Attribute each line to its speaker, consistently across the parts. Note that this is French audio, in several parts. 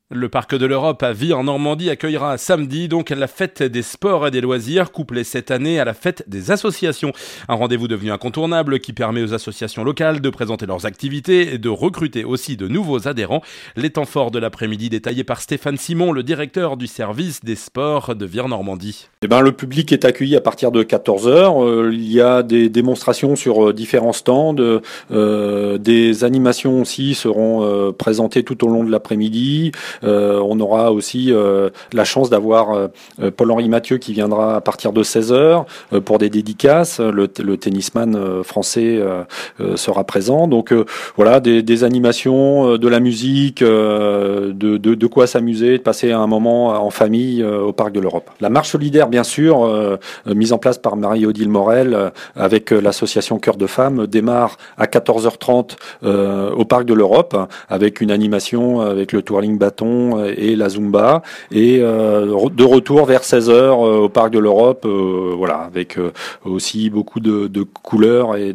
Speaker 1: Le Parc de l'Europe à Vire en Normandie accueillera samedi donc la fête des sports et des loisirs, couplée cette année à la fête des associations. Un rendez-vous devenu incontournable qui permet aux associations locales de présenter leurs activités et de recruter aussi de nouveaux adhérents. Les temps forts de l'après-midi détaillés par Stéphane Simon, le directeur du service des sports de Vire Normandie.
Speaker 2: Le public est accueilli à partir de 14h. Il y a des démonstrations sur différents stands. Des animations aussi seront présentées tout au long de l'après-midi. On aura aussi la chance d'avoir Paul-Henri Mathieu qui viendra à partir de 16h pour des dédicaces. Le tennisman français sera présent. Donc voilà, des animations, de la musique, de quoi s'amuser, de passer un moment en famille au Parc de l'Europe. La marche solidaire, bien sûr, mise en place par Marie-Odile Morel avec l'association Cœur de Femmes, démarre à 14h30 au Parc de l'Europe avec une animation avec le twirling bâton et la Zumba, et de retour vers 16h au Parc de l'Europe, avec aussi beaucoup de couleurs et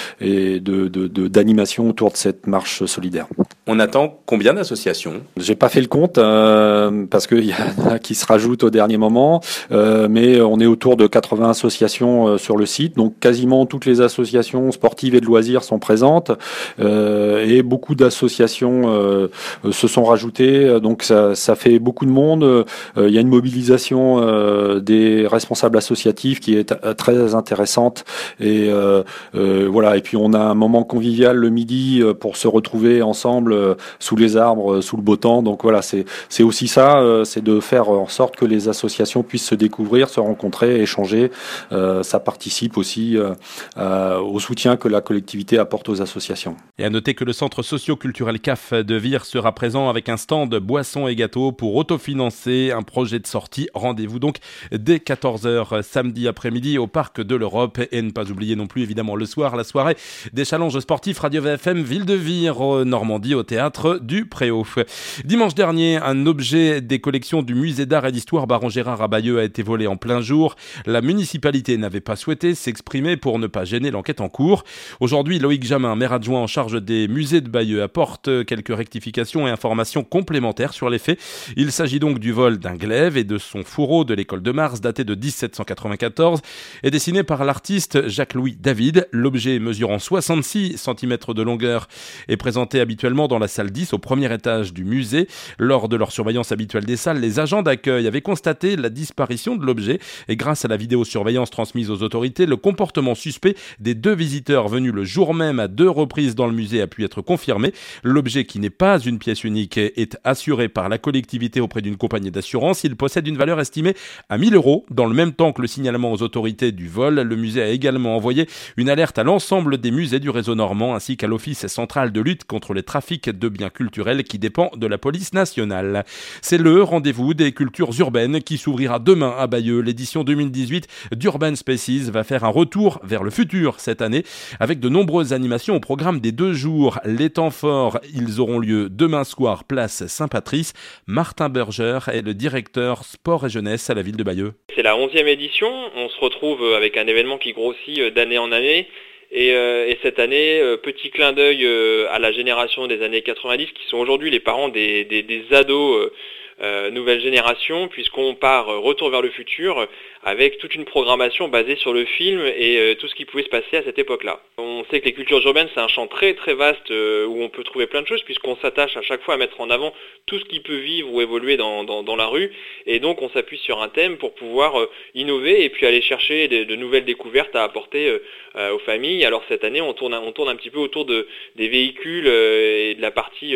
Speaker 2: d'animation autour de cette marche solidaire.
Speaker 1: On attend combien d'associations ?
Speaker 2: J'ai pas fait le compte parce qu'il y en a qui se rajoutent au dernier moment, mais on est autour de 80 associations sur le site, donc quasiment toutes les associations sportives et de loisirs sont présentes, et beaucoup d'associations se sont rajoutées. Donc ça fait beaucoup de monde. Il y a une mobilisation des responsables associatifs qui est très intéressante. Et et puis on a un moment convivial le midi pour se retrouver ensemble sous les arbres, sous le beau temps. Donc voilà, c'est aussi ça, c'est de faire en sorte que les associations puissent se découvrir, se rencontrer, échanger. Ça participe aussi au soutien que la collectivité apporte aux associations.
Speaker 1: Et à noter que le centre socio-culturel CAF de Vire sera présent avec un stand boissons et gâteaux pour autofinancer un projet de sortie. Rendez-vous donc dès 14h samedi après-midi au Parc de l'Europe. Et ne pas oublier non plus évidemment le soir, la soirée des challenges sportifs Radio VFM Ville de Vire, Normandie, au théâtre du Préau. Dimanche dernier, un objet des collections du musée d'art et d'histoire Baron Gérard à Bayeux a été volé en plein jour. La municipalité n'avait pas souhaité s'exprimer pour ne pas gêner l'enquête en cours. Aujourd'hui, Loïc Jamin, maire adjoint en charge des musées de Bayeux, apporte quelques rectifications et informations complémentaires sur les faits. Il s'agit donc du vol d'un glaive et de son fourreau de l'école de Mars daté de 1794 et dessiné par l'artiste Jacques-Louis David. L'objet mesurant 66 cm de longueur est présenté habituellement dans la salle 10 au premier étage du musée. Lors de leur surveillance habituelle des salles, les agents d'accueil avaient constaté la disparition de l'objet et grâce à la vidéosurveillance transmise aux autorités, le comportement suspect des deux visiteurs venus le jour même à 2 reprises dans le musée a pu être confirmé. L'objet, qui n'est pas une pièce unique, est assuré par la collectivité auprès d'une compagnie d'assurance. Il possède une valeur estimée à 1 000 €. Dans le même temps que le signalement aux autorités du vol, le musée a également envoyé une alerte à l'ensemble des musées du réseau normand ainsi qu'à l'Office central de lutte contre les trafics de biens culturels qui dépend de la police nationale. C'est le rendez-vous des cultures urbaines qui s'ouvrira demain à Bayeux. L'édition 2018 d'Urban Spaces va faire un retour vers le futur cette année avec de nombreuses animations au programme des 2 jours. Les temps forts, ils auront lieu demain soir, place Saint-Patrice. Martin Berger est le directeur sport et jeunesse à la ville de Bayeux.
Speaker 3: C'est la 11e édition. On se retrouve avec un événement qui grossit d'année en année. Et cette année, petit clin d'œil à la génération des années 90 qui sont aujourd'hui les parents des ados nouvelle génération, puisqu'on part retour vers le futur avec toute une programmation basée sur le film et tout ce qui pouvait se passer à cette époque-là. On sait que les cultures urbaines, c'est un champ très très vaste où on peut trouver plein de choses, puisqu'on s'attache à chaque fois à mettre en avant tout ce qui peut vivre ou évoluer dans la rue, et donc on s'appuie sur un thème pour pouvoir innover et puis aller chercher de nouvelles découvertes à apporter aux familles. Alors cette année, on tourne un petit peu autour des véhicules et de la partie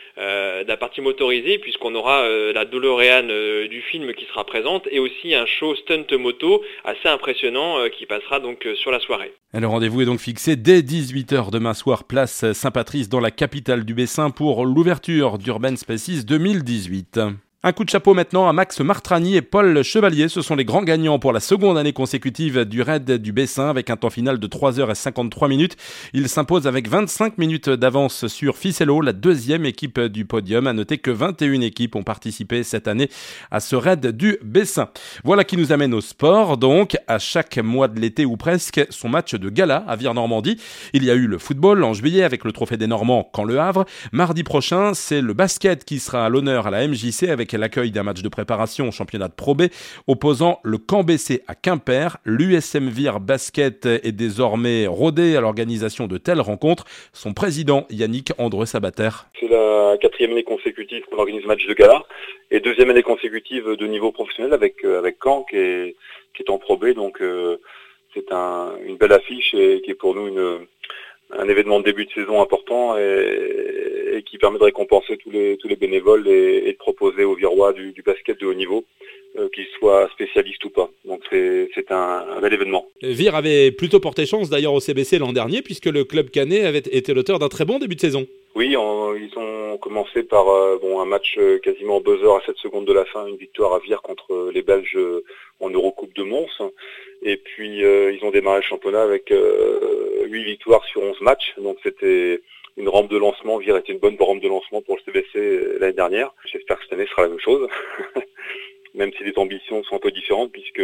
Speaker 3: motorisée, puisqu'on aura la DeLorean du film qui sera présente, et aussi un show stunt moto assez impressionnant qui passera donc sur la soirée.
Speaker 1: Le rendez-vous est donc fixé dès 18h demain soir, place Saint-Patrice dans la capitale du Bessin pour l'ouverture d'Urban Spaces 2018. Un coup de chapeau maintenant à Max Martrani et Paul Chevalier. Ce sont les grands gagnants pour la seconde année consécutive du raid du Bessin avec un temps final de 3h53 minutes. Ils s'imposent avec 25 minutes d'avance sur Ficello, la deuxième équipe du podium. À noter que 21 équipes ont participé cette année à ce raid du Bessin. Voilà qui nous amène au sport. Donc, à chaque mois de l'été ou presque, son match de gala à Vire-Normandie. Il y a eu le football en juillet avec le Trophée des Normands quand Le Havre. Mardi prochain, c'est le basket qui sera à l'honneur à la MJC avec l'accueil d'un match de préparation au championnat de Pro B opposant le Camp BC à Quimper. L'USM Vire Basket est désormais rodé à l'organisation de telles rencontres. Son président Yannick Andreu-Sabater.
Speaker 4: C'est la 4e année consécutive qu'on organise match de gala et 2e année consécutive de niveau professionnel avec Caen qui est en Pro B. Donc c'est une belle affiche et qui est pour nous un événement de début de saison important et qui permet de récompenser tous les bénévoles et de proposer aux Virois du basket de haut niveau, qu'ils soient spécialistes ou pas. Donc c'est un bel événement.
Speaker 1: Vire avait plutôt porté chance d'ailleurs au CBC l'an dernier puisque le club canet avait été l'auteur d'un très bon début de saison.
Speaker 4: Oui, ils ont commencé par un match quasiment buzzer à 7 secondes de la fin, une victoire à Vire contre les Belges en Eurocoupe de Mons. Et puis ils ont démarré le championnat avec 8 victoires sur 11 matchs. Donc c'était une rampe de lancement. Vire était une bonne rampe de lancement pour le CBC l'année dernière. J'espère que cette année sera la même chose. Même si les ambitions sont un peu différentes puisque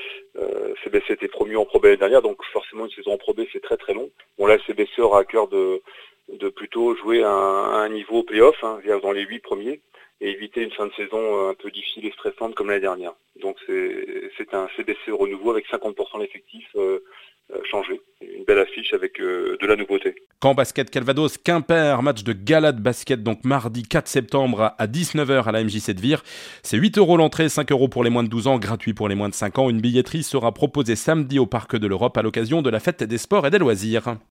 Speaker 4: CBC était promu en Pro B l'année dernière. Donc forcément une saison en Pro B c'est très très long. Bon là le CBC aura à cœur de plutôt jouer à un niveau play-off, dans les 8 premiers, et éviter une fin de saison un peu difficile et stressante comme l'année dernière. Donc c'est un CBC renouveau avec 50% d'effectifs changés. Une belle affiche avec de la nouveauté.
Speaker 1: Caen Basket Calvados, Quimper, match de gala de basket, donc mardi 4 septembre à 19h à la MJC de Vire. C'est 8 € l'entrée, 5 € pour les moins de 12 ans, gratuit pour les moins de 5 ans. Une billetterie sera proposée samedi au Parc de l'Europe à l'occasion de la fête des sports et des loisirs.